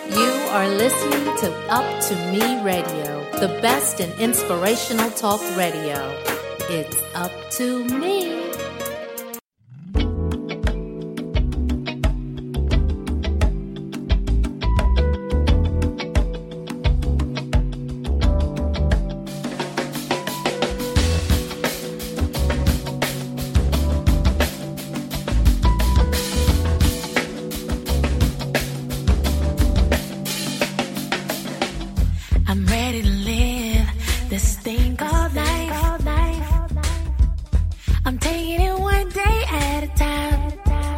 You are listening to Up to Me Radio, the best in inspirational talk radio. It's up to me. I'm ready to live this thing called life. I'm taking it one day at a time.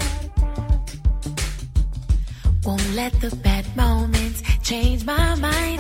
Won't let the bad moments change my mind.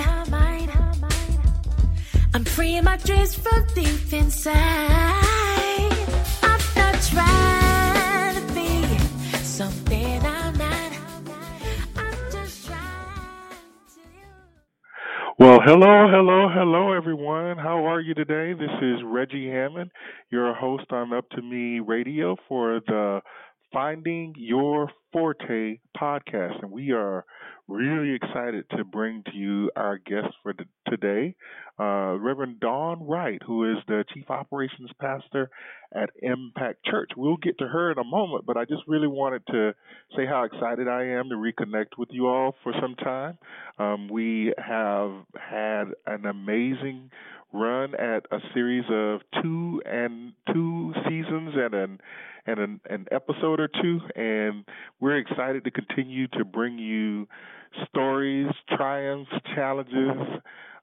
I'm freeing my dreams from deep inside. I'm not trying to be something I'm not. I'm just trying to. Well, hello, everyone. How are you today? This is Reggie Hammond, your host on Up to Me Radio for the Finding Your Forte podcast. And we are really excited to bring to you our guest for today, Reverend Dawn Wright, who is the Chief Operations Pastor at Impact Church. We'll get to her in a moment, but I just really wanted to say how excited I am to reconnect with you all for some time. We have had an amazing run at a series of two seasons and an episode or two, and we're excited to continue to bring you stories, triumphs, challenges,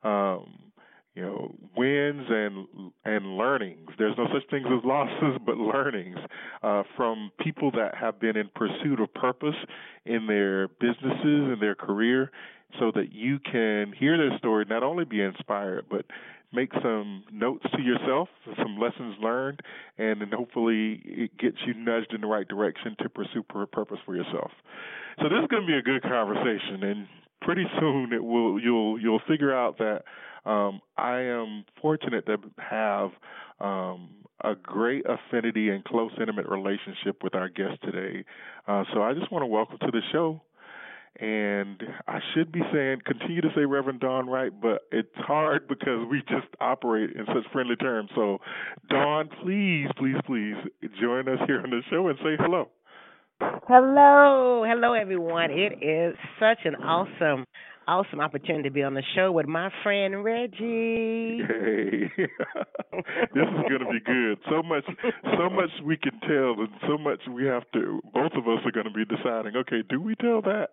wins and learnings. There's no such things as losses, but learnings from people that have been in pursuit of purpose in their businesses and their career, so that you can hear their story, not only be inspired, but make some notes to yourself, some lessons learned, and then hopefully it gets you nudged in the right direction to pursue purpose for yourself. So this is going to be a good conversation, and pretty soon you'll figure out that I am fortunate to have a great affinity and close, intimate relationship with our guest today. So I just want to welcome to the show. And I should be saying, continue to say Reverend Dawn Wright, but it's hard because we just operate in such friendly terms. So, Dawn, please join us here on the show and say hello. Hello, everyone. It is such an awesome opportunity to be on the show with my friend Reggie. Hey, this is going to be good. So much we can tell, and so much we have to. Both of us are going to be deciding. Okay, do we tell that?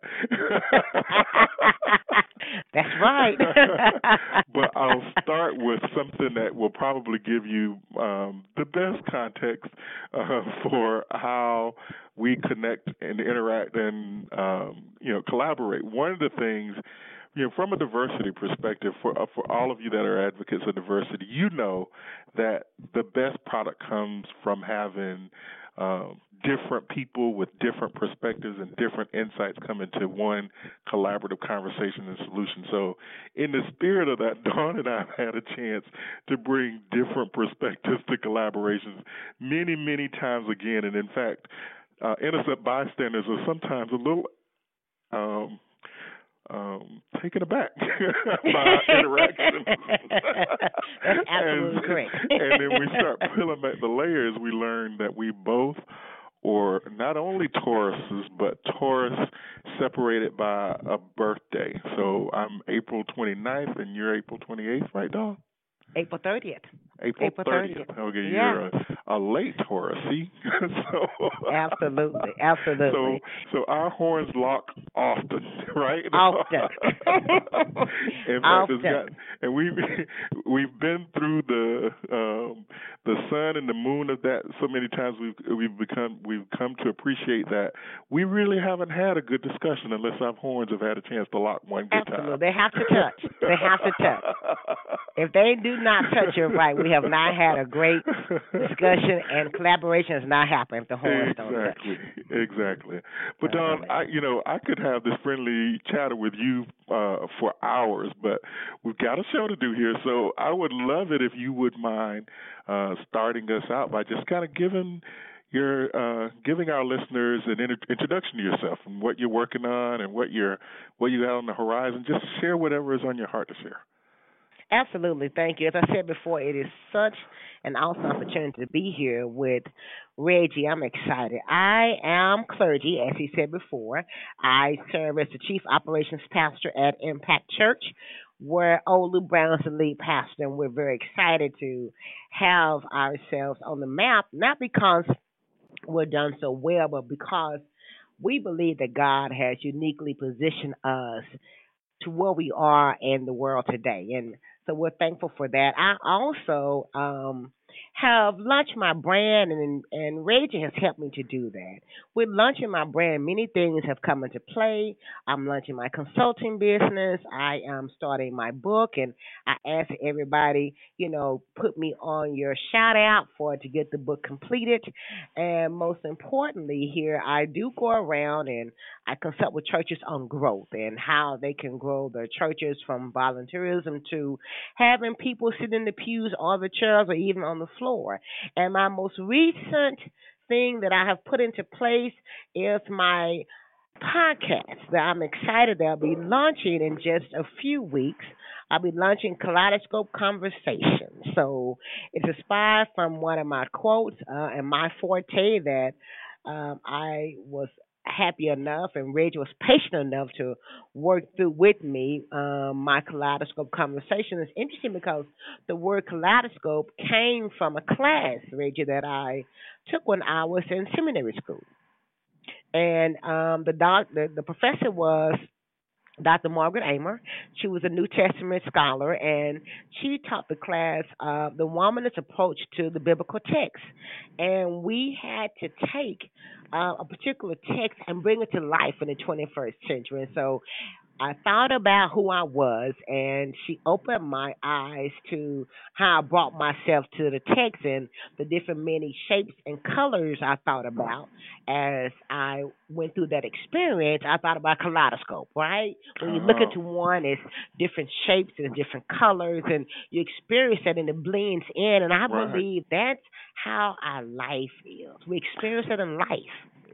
That's right. But I'll start with something that will probably give you the best context for how we connect and interact and collaborate. One of the things, from a diversity perspective, for all of you that are advocates of diversity, you know that the best product comes from having different people with different perspectives and different insights come into one collaborative conversation and solution. So in the spirit of that, Dawn and I have had a chance to bring different perspectives to collaborations many, many times again. And in fact, innocent bystanders are sometimes a little taken aback by our interactions. That's absolutely correct. And then we start peeling back the layers. We learn that we both, or not only Tauruses, but Taurus separated by a birthday. So I'm April 29th and you're April 28th, right, Dawn? April 30th. April 30th. Okay, yeah. You're a late Taurus, see? Absolutely. So our horns lock often, right? Often. In fact, and we've been through the sun and the moon of that so many times. We've come to appreciate that we really haven't had a good discussion unless our horns have had a chance to lock one good time. Absolutely, they have to touch. If they do not touch it right, we have not had a great discussion, and collaboration has not happened if the horns don't touch. Exactly. But Dawn, I could have this friendly chatter with you for hours, but we've got a show to do here, so I would love it if you would mind starting us out by just kind of giving you're giving our listeners an introduction to yourself and what you're working on and what you got on the horizon. Just share whatever is on your heart to share. Absolutely. Thank you. As I said before, it is such an awesome opportunity to be here with Reggie. I'm excited. I am clergy, as he said before. I serve as the Chief Operations Pastor at Impact Church, where Olu Brown is the lead pastor, and we're very excited to have ourselves on the map, not because we're done so well, but because we believe that God has uniquely positioned us to where we are in the world today. And so we're thankful for that. I also have launched my brand, and Reggie has helped me to do that. With launching my brand, many things have come into play. I'm launching my consulting business. I am starting my book, and I ask everybody, put me on your shout out for to get the book completed. And most importantly, here I do go around and I consult with churches on growth and how they can grow their churches from volunteerism to having people sit in the pews or the chairs or even on the floor. And my most recent thing that I have put into place is my podcast that I'm excited that I'll be launching in just a few weeks. I'll be launching Kaleidoscope Conversations. So it's inspired from one of my quotes and my forte that I was happy enough and Reggie was patient enough to work through with me my kaleidoscope conversation. It's interesting because the word kaleidoscope came from a class, Reggie, that I took when I was in seminary school. And the professor was Dr. Margaret Amer. She was a New Testament scholar, and she taught the class the womanist approach to the biblical text. And we had to take a particular text and bring it to life in the 21st century. And so I thought about who I was, and she opened my eyes to how I brought myself to the text and the different many shapes and colors I thought about as I went through that experience. I thought about kaleidoscope, right? When you look Oh, into one, it's different shapes and different colors, and you experience that, and it blends in. And I right. believe that's how our life is. We experience it in life.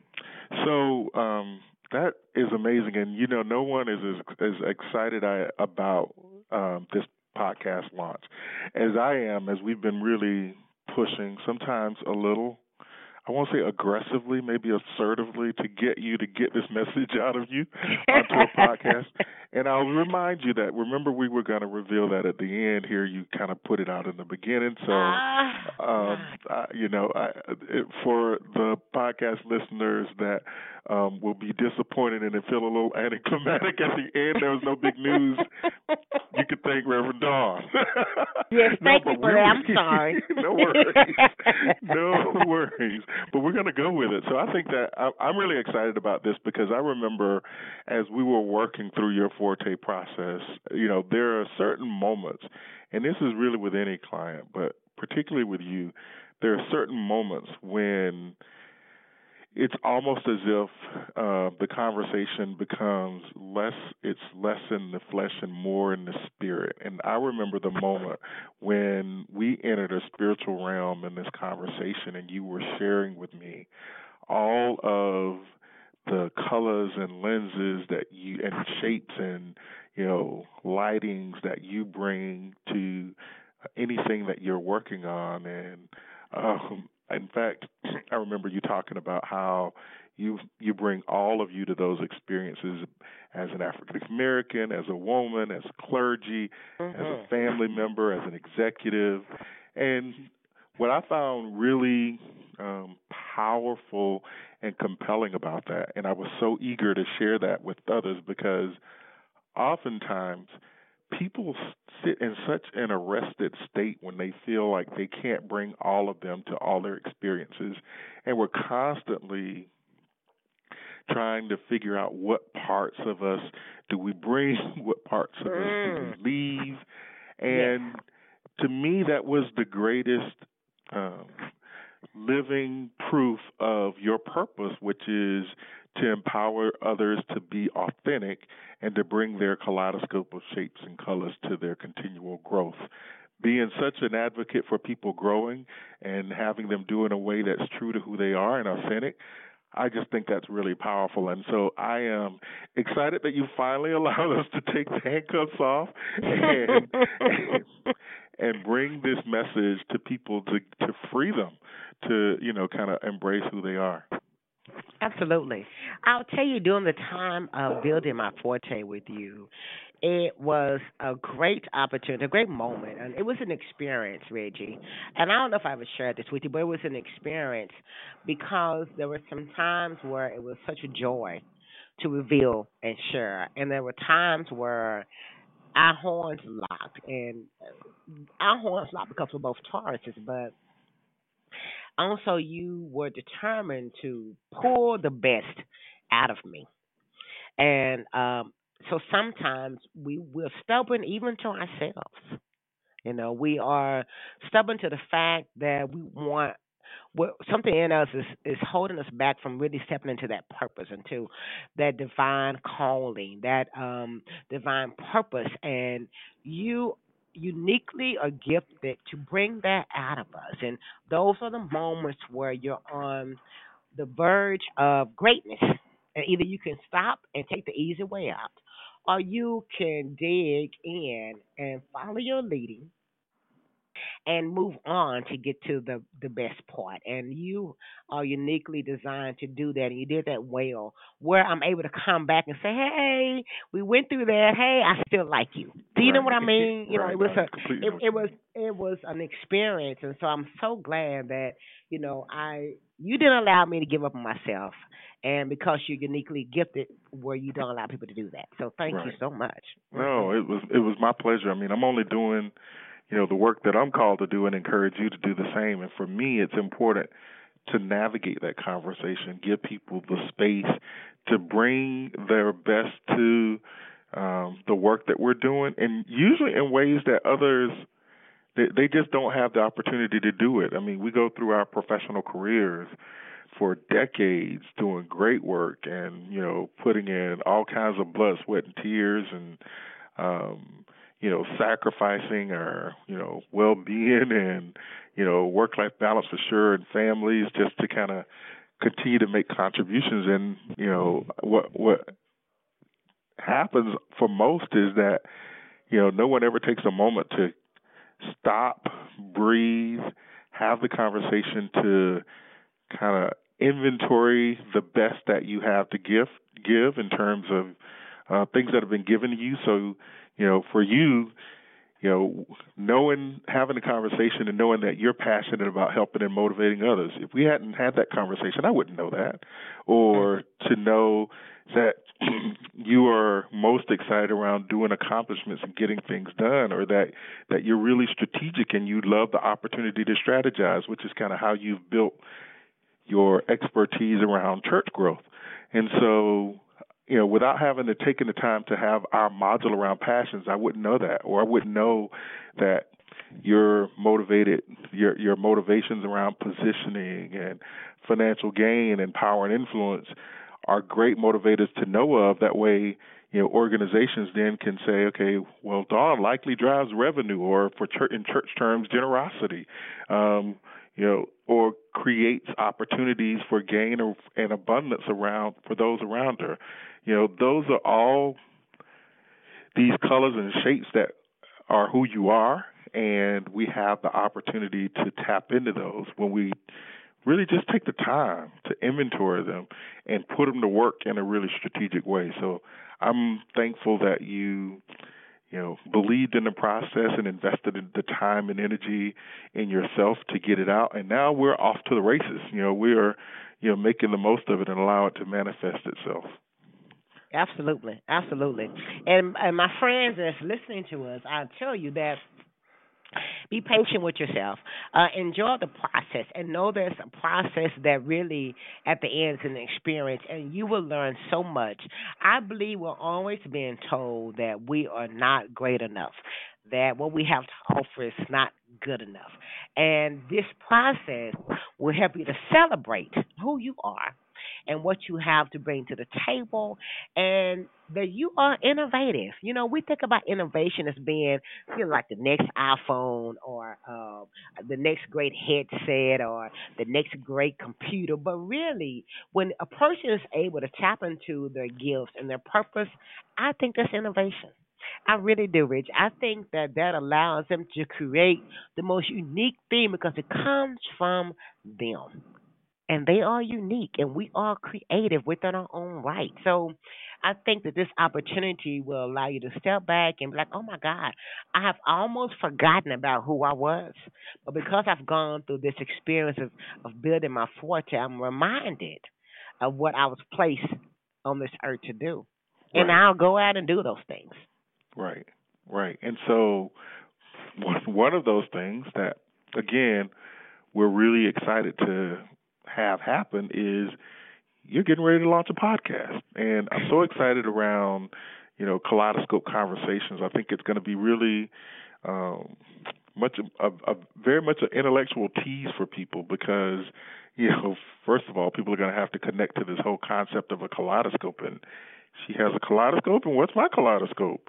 So that is amazing, and no one is as excited about this podcast launch as I am. As we've been really pushing, sometimes a little, I won't say aggressively, maybe assertively, to get you to get this message out of you onto a podcast. And I'll remind you that, remember, we were going to reveal that at the end here. You kind of put it out in the beginning. So, for the podcast listeners that will be disappointed and feel a little anticlimactic at the end, there was no big news. You could thank Reverend Dawn. Yes, No, thank you but for that. I'm sorry. No worries. No worries. But we're going to go with it. So I think that I'm really excited about this because I remember as we were working through your Forte process, there are certain moments, and this is really with any client, but particularly with you, there are certain moments when it's almost as if the conversation becomes it's less in the flesh and more in the spirit. And I remember the moment when we entered a spiritual realm in this conversation and you were sharing with me all of the colors and lenses that you and shapes and lightings that you bring to anything that you're working on. And in fact, I remember you talking about how you bring all of you to those experiences as an African American, as a woman, as clergy, as a family member, as an executive. And what I found really powerful and compelling about that, and I was so eager to share that with others because oftentimes people sit in such an arrested state when they feel like they can't bring all of them to all their experiences. And we're constantly trying to figure out what parts of us do we bring, what parts of us do we leave. And to me, that was the greatest living proof of your purpose, which is to empower others to be authentic and to bring their kaleidoscope of shapes and colors to their continual growth. being such an advocate for people growing and having them do it in a way that's true to who they are and authentic. I just think that's really powerful. And so I am excited that you finally allowed us to take the handcuffs off and and bring this message to people to free them to, kind of embrace who they are. Absolutely. I'll tell you, during the time of building my forte with you, it was a great opportunity, a great moment, and it was an experience, Reggie. And I don't know if I ever shared this with you, but it was an experience because there were some times where it was such a joy to reveal and share, and there were times where our horns locked, and our horns locked because we're both Tauruses, but also you were determined to pull the best out of me. And so sometimes we're stubborn even to ourselves. We are stubborn to the fact that we want something in us is holding us back from really stepping into that purpose, into that divine calling, that divine purpose. And you uniquely are gifted to bring that out of us. And those are the moments where you're on the verge of greatness. And either you can stop and take the easy way out, or you can dig in and follow your leading and move on to get to the best part. And you are uniquely designed to do that, and you did that well. Where I'm able to come back and say, "Hey, we went through that. Hey, I still like you." Do you know what I mean? Right. It was Completely. it was an experience, and so I'm so glad that I you didn't allow me to give up on myself, and because you're uniquely gifted, where you don't allow people to do that. So thank you Right. so much. No, it was my pleasure. I mean, I'm only doing the work that I'm called to do and encourage you to do the same. And for me, it's important to navigate that conversation, give people the space to bring their best to the work that we're doing, and usually in ways that others they just don't have the opportunity to do it. I mean, we go through our professional careers for decades doing great work and putting in all kinds of blood, sweat, and tears, and sacrificing our, well-being and, work-life balance for sure, and families, just to kind of continue to make contributions. And, what happens for most is that, no one ever takes a moment to stop, breathe, have the conversation to kind of inventory the best that you have to give in terms of things that have been given to you. So, for you, having a conversation and knowing that you're passionate about helping and motivating others. If we hadn't had that conversation, I wouldn't know that. Or to know that you are most excited around doing accomplishments and getting things done, or that you're really strategic and you love the opportunity to strategize, which is kind of how you've built your expertise around church growth. And so, without having to take the time to have our module around passions, I wouldn't know that, or I wouldn't know that your motivations around positioning and financial gain and power and influence are great motivators to know of. That way, organizations then can say, okay, well, Dawn likely drives revenue, or in church terms, generosity, or creates opportunities for gain and abundance for those around her. Those are all these colors and shapes that are who you are, and we have the opportunity to tap into those when we really just take the time to inventory them and put them to work in a really strategic way. So I'm thankful that you believed in the process and invested in the time and energy in yourself to get it out. And now we're off to the races. We are, making the most of it and allow it to manifest itself. Absolutely, absolutely. And my friends that's listening to us, I'll tell you that be patient with yourself. Enjoy the process, and know there's a process that really, at the end, is an experience, and you will learn so much. I believe we're always being told that we are not great enough, that what we have to offer is not good enough. And this process will help you to celebrate who you are and what you have to bring to the table, and that you are innovative. We think about innovation as being, like the next iPhone or the next great headset or the next great computer. But really, when a person is able to tap into their gifts and their purpose, I think that's innovation. I really do, Rich. I think that that allows them to create the most unique thing because it comes from them. And they are unique and we are creative within our own right. So I think that this opportunity will allow you to step back and be like, oh my God, I have almost forgotten about who I was. But because I've gone through this experience of building my forte, I'm reminded of what I was placed on this earth to do. And Right, I'll go out and do those things. right, right. And so one of those things that, again, we're really excited to have happen is you're getting ready to launch a podcast. And I'm so excited around, Kaleidoscope Conversations. I think it's going to be really um, much a very much an intellectual tease for people because, you know, first of all, people are going to have to connect to this whole concept of a kaleidoscope. And she has a kaleidoscope, and what's my kaleidoscope?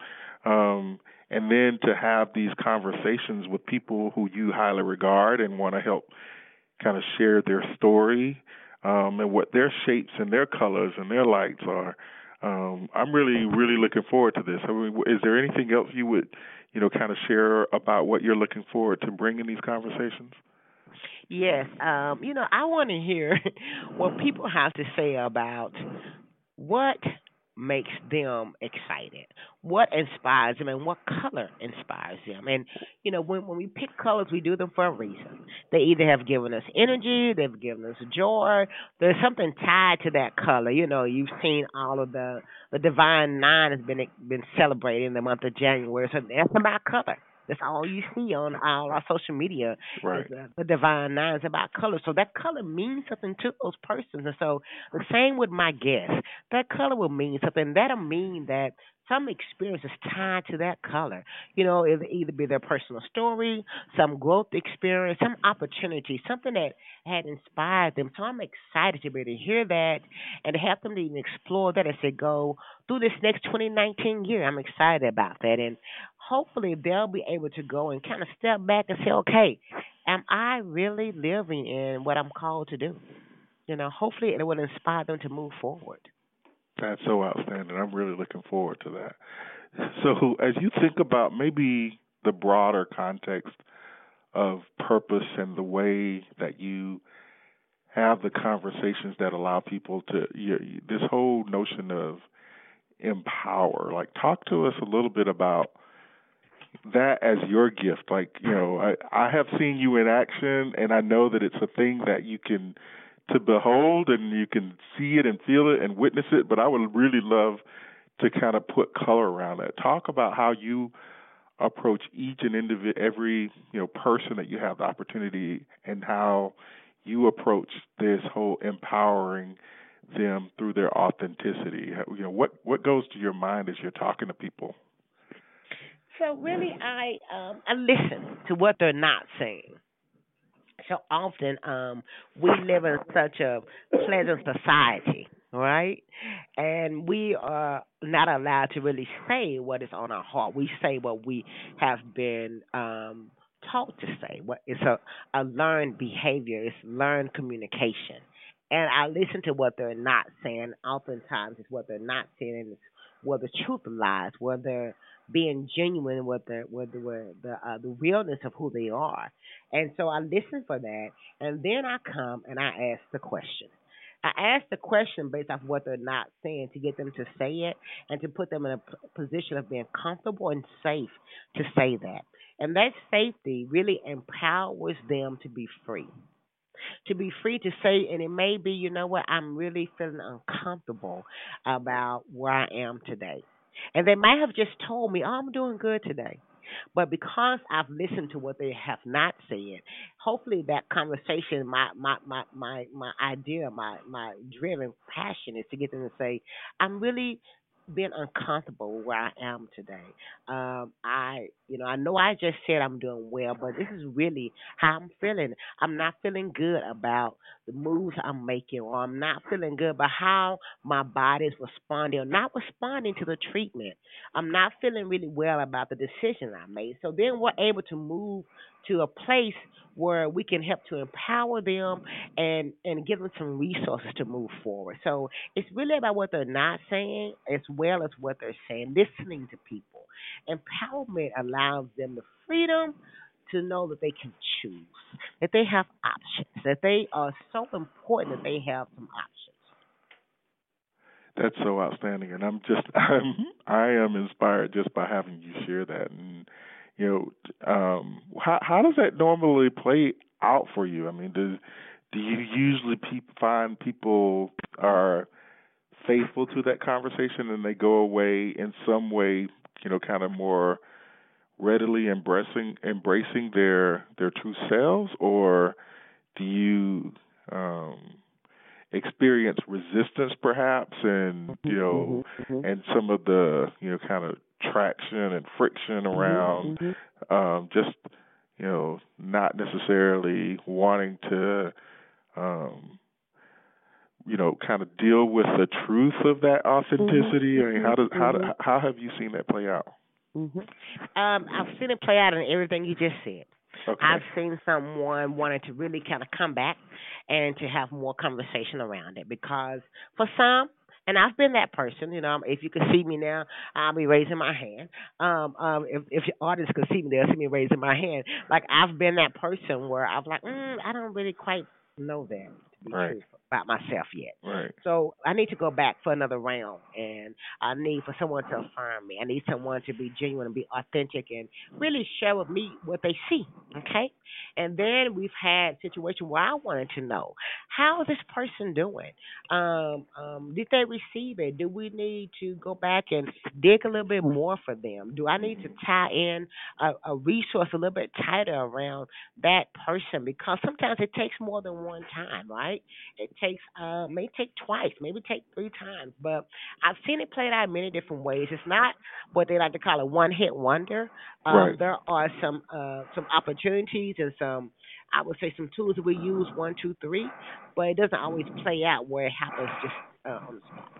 And then to have these conversations with people who you highly regard and want to help kind of share their story and what their shapes and their colors and their lights are. I'm really, really looking forward to this. I mean, is there anything else you would, kind of share about what you're looking forward to bring in these conversations? Yes, I want to hear what people have to say about what makes them excited, what inspires them, and what color inspires them. And when we pick colors, we do them for a reason. They either have given us energy, they've given us joy. There's something tied to that color. You've seen all of the Divine Nine has been celebrated in the month of January, so that's about color. That's all you see on all our social media is Right. the Divine Nine is about color. So that color means something to those persons. And so the same with my guests. That color will mean something. That'll mean that some experience is tied to that color. It'll either be their personal story, some growth experience, some opportunity, something that had inspired them. So I'm excited to be able to hear that and to have them to even explore that as they go through this next 2019 year. I'm excited about that. And hopefully they'll be able to go and kind of step back and say, okay, am I really living in what I'm called to do? Hopefully it will inspire them to move forward. That's so outstanding. I'm really looking forward to that. So, as you think about maybe the broader context of purpose and the way that you have the conversations that allow people to, this whole notion of empower, like talk to us a little bit about that as your gift. Like, I have seen you in action, and I know that it's a thing that you can to behold and you can see it and feel it and witness it, but I would really love to kind of put color around it. Talk about how you approach each and every person that you have the opportunity, and how you approach this whole empowering them through their authenticity. What goes to your mind as you're talking to people? So really, I listen to what they're not saying. So often, we live in such a pleasant society, right? And we are not allowed to really say what is on our heart. We say what we have been taught to say. What it's a learned behavior. It's learned communication. And I listen to what they're not saying. Oftentimes, it's what they're not saying, and it's where the truth lies, where they're being genuine with the realness of who they are. And so I listen for that, and then I come and I ask the question. I ask the question based off what they're not saying to get them to say it and to put them in a position of being comfortable and safe to say that. And that safety really empowers them to be free. To be free to say, and it may be, I'm really feeling uncomfortable about where I am today. And they might have just told me, oh, I'm doing good today. But because I've listened to what they have not said, hopefully that conversation, my idea, my driven passion is to get them to say, I'm really been uncomfortable where I am today. I know I just said I'm doing well, but this is really how I'm feeling. I'm not feeling good about the moves I'm making, or I'm not feeling good about how my body's responding or not responding to the treatment. I'm not feeling really well about the decision I made. So then we're able to move to a place where we can help to empower them and give them some resources to move forward. So it's really about what they're not saying as well as what they're saying, listening to people. Empowerment allows them the freedom to know that they can choose, that they have options, that they are so important that they have some options. That's so outstanding, and I am inspired just by having you share that. And how does that normally play out for you? I mean, do you usually find people are faithful to that conversation and they go away in some way, kind of more readily embracing their true selves, or do you experience resistance perhaps, and and some of the kind of traction and friction around just not necessarily wanting to um kind of deal with the truth of that authenticity? I mean, how have you seen that play out? hmm I've seen it play out in everything you just said. I've Okay. seen someone wanting to really kind of come back and to have more conversation around it because for some, and I've been that person, if you can see me now, I'll be raising my hand. If your audience can see me, they'll see me raising my hand. Like I've been that person where I'm like, I don't really quite know that to be Right. truthful about myself yet. Right. So I need to go back for another round, and I need for someone to affirm me. I need someone to be genuine and be authentic and really share with me what they see. Okay, and then we've had situations where I wanted to know how is this person doing? Did they receive it? Do we need to go back and dig a little bit more for them? Do I need to tie in a resource a little bit tighter around that person? Because sometimes it takes more than one time, right? It takes may take twice, maybe take three times, but I've seen it played out in many different ways. It's not what they like to call a one hit wonder. Right. There are some opportunities and some I would say some tools that we use one, two, three, but it doesn't always play out where it happens just on the spot.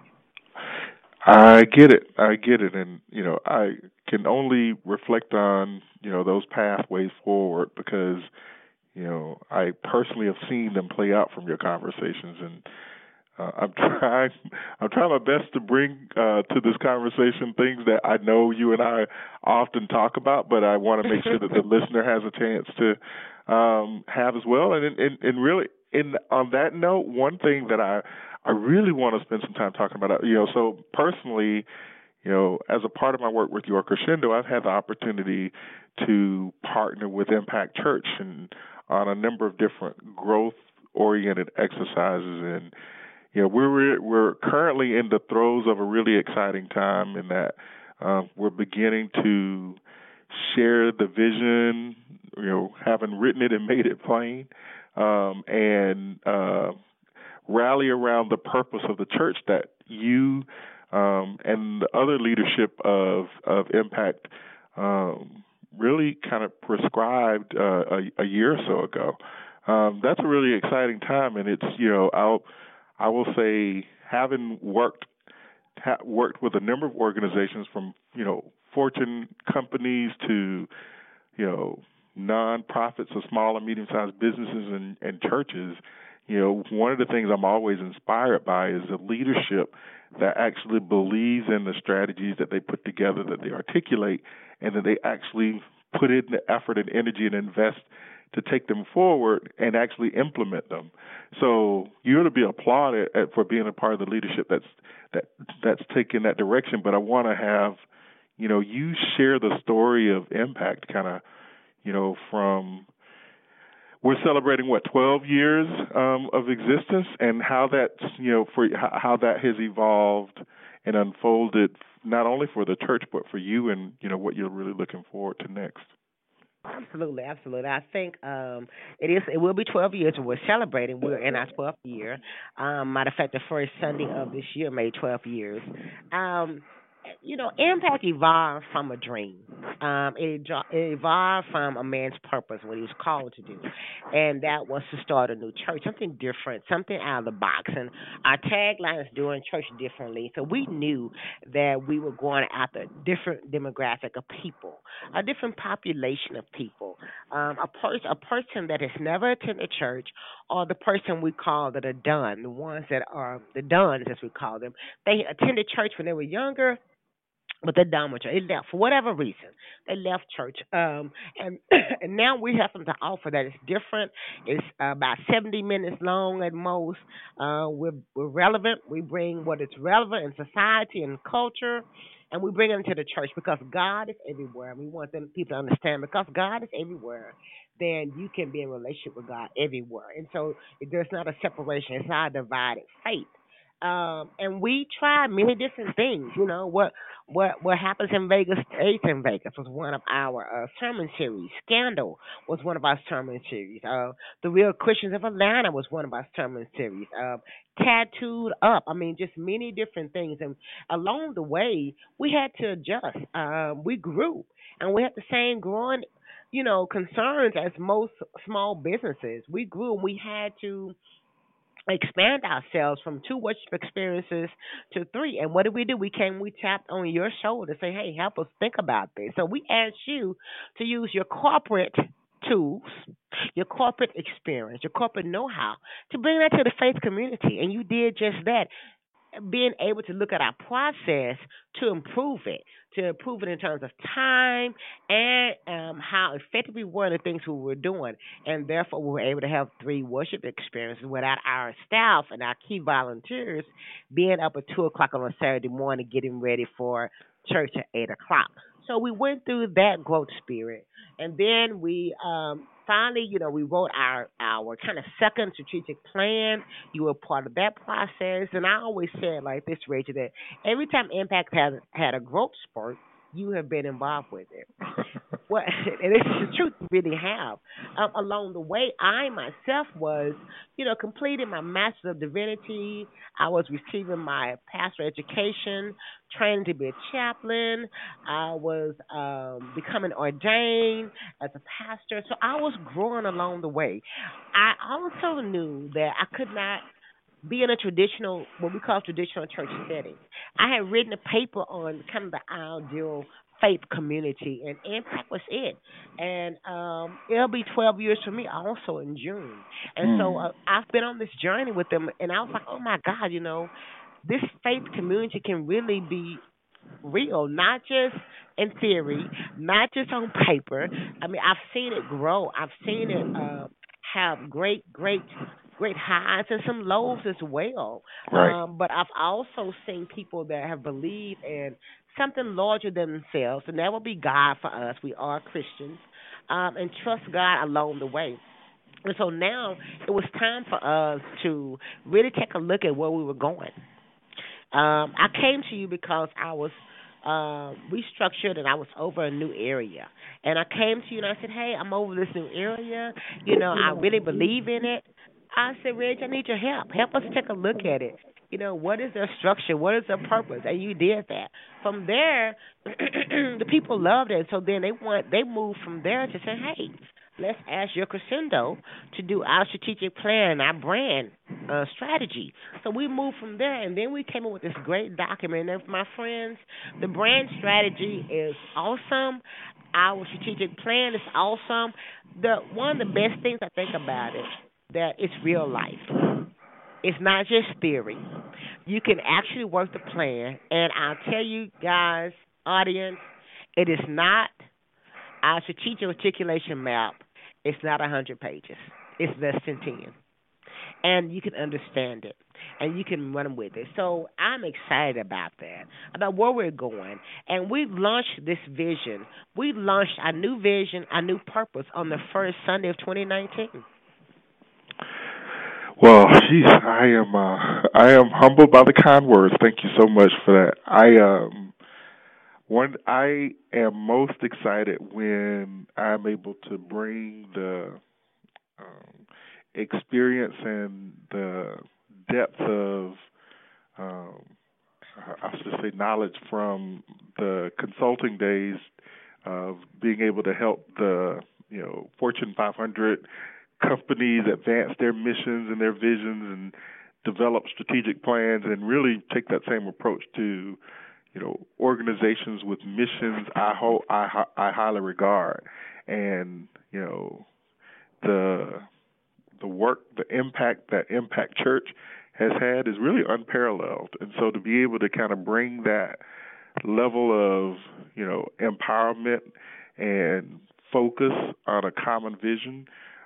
I get it. I get it. And, I can only reflect on, those pathways forward because, I personally have seen them play out from your conversations. And I'm trying, I'm trying my best to bring to this conversation things that I know you and I often talk about, but I want to make sure that the listener has a chance to have as well. And really, on that note, one thing that I really want to spend some time talking about, so personally, as a part of my work with Your Crescendo, I've had the opportunity to partner with Impact Church and on a number of different growth-oriented exercises. And we're currently in the throes of a really exciting time in that we're beginning to share the vision, having written it and made it plain, and rally around the purpose of the church that you and the other leadership of Impact really kind of prescribed a year or so ago. That's a really exciting time, and it's I will say having worked with a number of organizations from Fortune companies to nonprofits or small and medium-sized businesses and churches. One of the things I'm always inspired by is the leadership that actually believes in the strategies that they put together, that they articulate, and that they actually put in the effort and energy and invest to take them forward and actually implement them. So you're to be applauded for being a part of the leadership that's taking that direction. But I want to have, you share the story of Impact, kind of, from we're celebrating 12 years of existence, and how that's for how that has evolved and unfolded not only for the church but for you and what you're really looking forward to next. Absolutely, absolutely. I think it will be 12 years. We're celebrating. We're in our 12th year. Matter of fact, the first Sunday of this year made 12 years. Um, Impact evolved from a dream. It evolved from a man's purpose, what he was called to do, and that was to start a new church, something different, something out of the box. And our tagline is doing church differently. So we knew that we were going after a different demographic of people, a different population of people, a person that has never attended church, or the person we call that are done, the ones that are the duns as we call them. They attended church when they were younger, but they're done with church. They left for whatever reason. They left church, and and now we have something to offer that is different. It's about 70 minutes long at most. We're relevant. We bring what is relevant in society and culture, and we bring it into the church because God is everywhere. And we want them people to understand because God is everywhere. Then you can be in relationship with God everywhere, and so there's not a separation. It's not a divided faith. And we try many different things. What happens in Vegas stays in Vegas was one of our sermon series. Scandal was one of our sermon series. The Real Christians of Atlanta was one of our sermon series. Tattooed Up. I mean, just many different things. And along the way, we had to adjust. We grew, and we had the same growing, concerns as most small businesses. We grew, and we had to expand ourselves from two worship experiences to three. And what did we do? We tapped on your shoulder, say, hey, help us think about this. So we asked you to use your corporate tools, your corporate experience, your corporate know-how to bring that to the faith community. And you did just that, being able to look at our process to improve it in terms of time and how effective we were in the things we were doing. And therefore, we were able to have three worship experiences without our staff and our key volunteers being up at 2 o'clock on a Saturday morning getting ready for church at 8 o'clock. So we went through that growth spirit. And then we finally, we wrote our kind of second strategic plan. You were part of that process. And I always said like this, Rachel, that every time Impact has had a growth spurt, you have been involved with it. Well, and this is the truth you really have. Along the way, I myself was, completing my Master's of Divinity. I was receiving my pastoral education, training to be a chaplain. I was becoming ordained as a pastor. So I was growing along the way. I also knew that I could not be in a traditional, what we call traditional church setting. I had written a paper on kind of the ideal faith community, and Impact was it. And it'll be 12 years for me also in June. And so I've been on this journey with them, and I was like, oh my God, this faith community can really be real, not just in theory, not just on paper. I mean, I've seen it grow. I've seen it have great highs and some lows as well. Right. But I've also seen people that have believed in something larger than themselves, and that will be God for us. We are Christians, and trust God along the way. And so now it was time for us to really take a look at where we were going. I came to you because I was restructured and I was over a new area. And I came to you and I said, hey, I'm over this new area. I really believe in it. I said, Reg, I need your help. Help us take a look at it. What is their structure? What is their purpose? And you did that. From there, the people loved it. So then they moved from there to say, hey, let's ask your crescendo to do our strategic plan, our brand strategy. So we moved from there, and then we came up with this great document. And my friends, the brand strategy is awesome. Our strategic plan is awesome. One of the best things I think about it, that it's real life. It's not just theory. You can actually work the plan. And I'll tell you guys, audience, it is not our strategic articulation map. It's not 100 pages. It's less than 10. And you can understand it. And you can run with it. So I'm excited about that, about where we're going. And we launched this vision. We launched our new vision, our new purpose on the first Sunday of 2019. Well, geez, I am humbled by the kind words. Thank you so much for that. I am most excited when I'm able to bring the experience and the depth of I should say, knowledge from the consulting days of being able to help the Fortune 500 companies advance their missions and their visions and develop strategic plans, and really take that same approach to organizations with missions I highly regard. And the work, the impact that Impact Church has had is really unparalleled. And so to be able to kind of bring that level of empowerment and focus on a common vision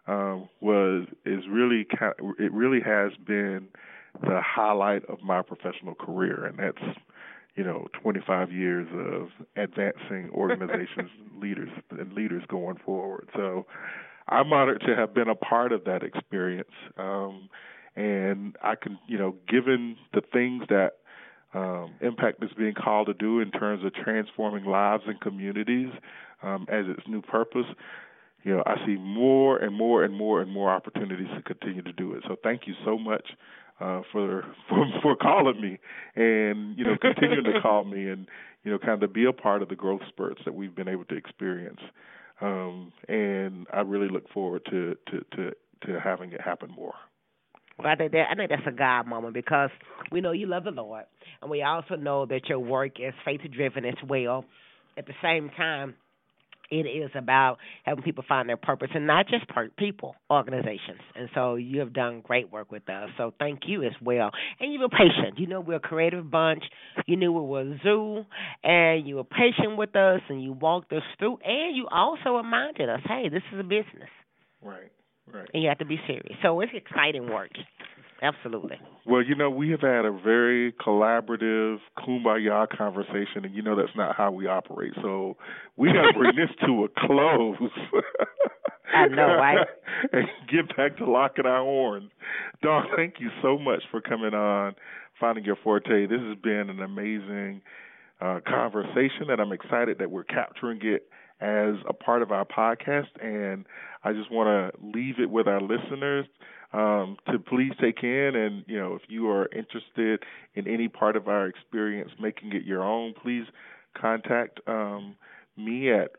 it really has been the highlight of my professional career, and that's 25 years of advancing organizations and leaders going forward. So I'm honored to have been a part of that experience, and I can given the things that Impact is being called to do in terms of transforming lives and communities as its new purpose, I see more and more and more and more opportunities to continue to do it. So thank you so much for calling me and continuing to call me and kind of be a part of the growth spurts that we've been able to experience. And I really look forward to having it happen more. Well, I think that's a God moment, because we know you love the Lord, and we also know that your work is faith-driven as well. At the same time, it is about helping people find their purpose, and not just people, organizations. And so you have done great work with us. So thank you as well. And you were patient. We're a creative bunch. You knew we were a zoo, and you were patient with us, and you walked us through, and you also reminded us, hey, this is a business. Right. And you have to be serious. So it's exciting work. Absolutely. Well, we have had a very collaborative, kumbaya conversation, and that's not how we operate. So we got to bring this to a close. I know, right? And get back to locking our horns. Dawn, thank you so much for coming on, Finding Your Forte. This has been an amazing conversation, and I'm excited that we're capturing it as a part of our podcast. And I just want to leave it with our listeners to please take in, and if you are interested in any part of our experience, making it your own, please contact me at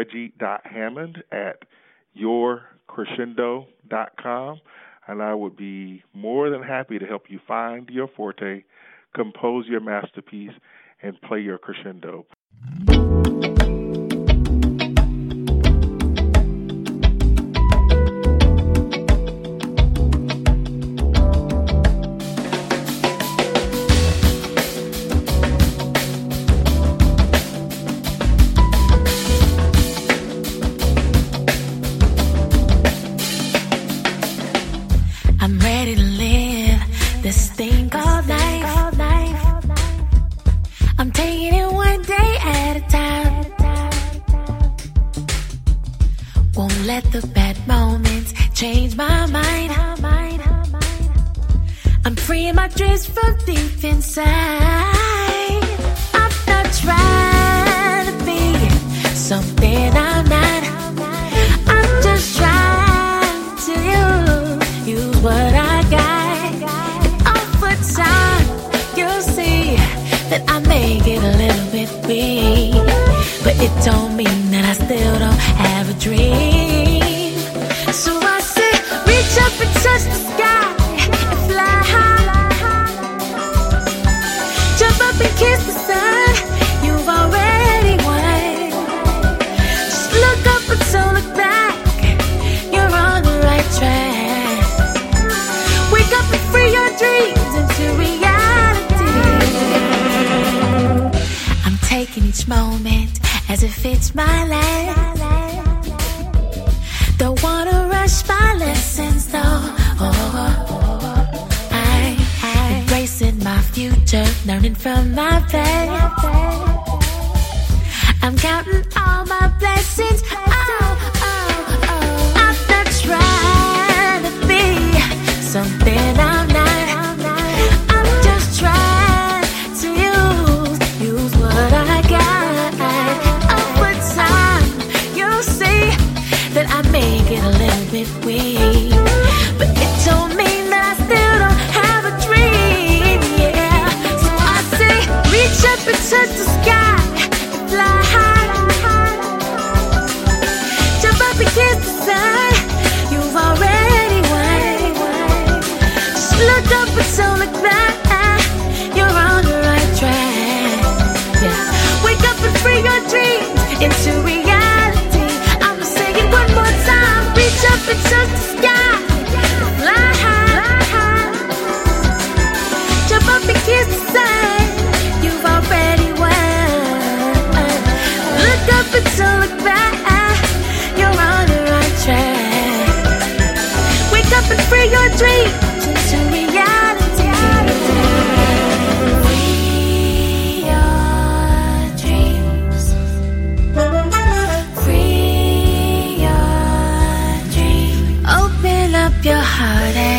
reggie.hammond@yourcrescendo.com, and I would be more than happy to help you find your forte, compose your masterpiece, and play your crescendo. I'm ready to live this thing called life. I'm taking it one day at a time. Won't let the bad moments change my mind. I'm freeing my dreams from deep inside. I'm not trying to be something I'm not. I'm just trying to use what I got. And over time, you'll see that I may get a little bit weak, but it don't mean that I still don't have a dream. So I say, reach up and touch the sky and fly high. Jump up and kiss the sun. You've already won. Just look up and don't look back. You're on the right track. Wake up and free your dreams into reality. I'm taking each moment as if it's my last. Don't wanna rush my lessons though. I'm embracing my future, learning from my past. I'm counting all my blessings. I'm not trying to be something I'm not. I'm just trying to use what I got. Over time, you'll see that I may get a little bit weak, but it don't mean that I still don't have a dream. Yeah, so I say, look back, you're on the right track. Wake up and free your dreams into reality. Free your dreams. Free your dreams. Open up your heart and